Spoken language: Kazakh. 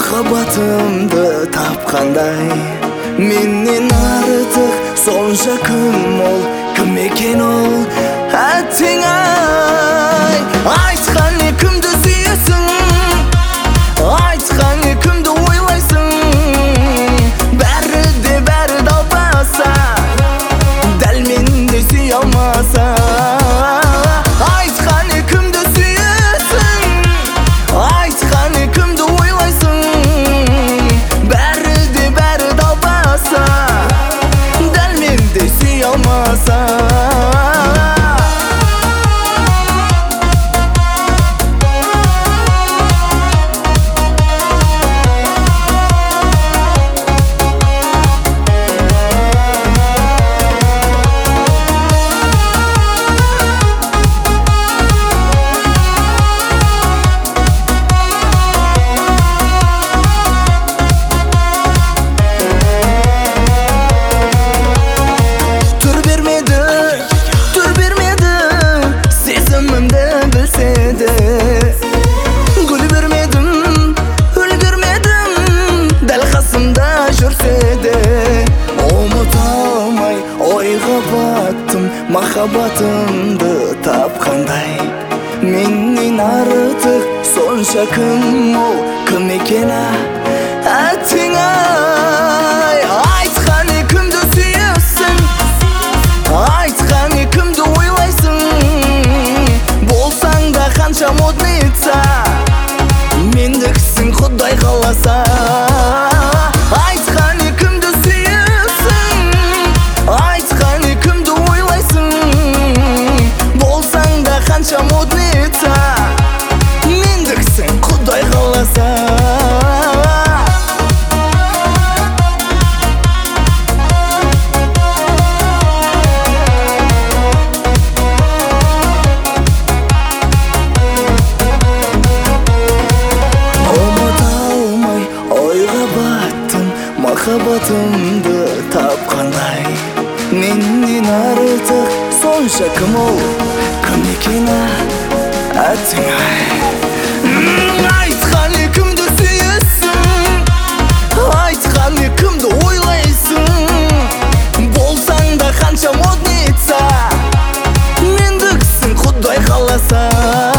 махаббатымды тапқандай. Менен артық сонша кім ол, кім екен ол әттең ай. Айтқан кімді сүйесің, айтқан кімді ойлайсың, бәрі де далбаса, дәл менде сүйе алмаса. Айтқан кімді сүйесің, айтқан кімді ойлайсың, бәрі де далбаса, дәл менде сүйе алмаса. Gül vermedim, үлгермедім, дәл қасымда жүрсе де. Ұмыталмай ойға баттым, махаббатымды тапқандай. Менен артық сонша кім ол, кім екен әттең ай. Айтқан кімді сүйесің, айтқан кімді ойлайсың, болсаң да қанша модница, мендіксің Құдай қаласа. Айтқан кімді сүйесің, айтқан кімді ойлайсың, болсаң да қанша модница, мендіксің Құдай қаласа. Махаббатымды тапқандай. Менен артық сонша кім ол, кім екен әттең ай. Айтқан кімді сүйесің, айтқан кімді ойлайсың, болсаң да қанша модница, мендіксің Құдай қаласа.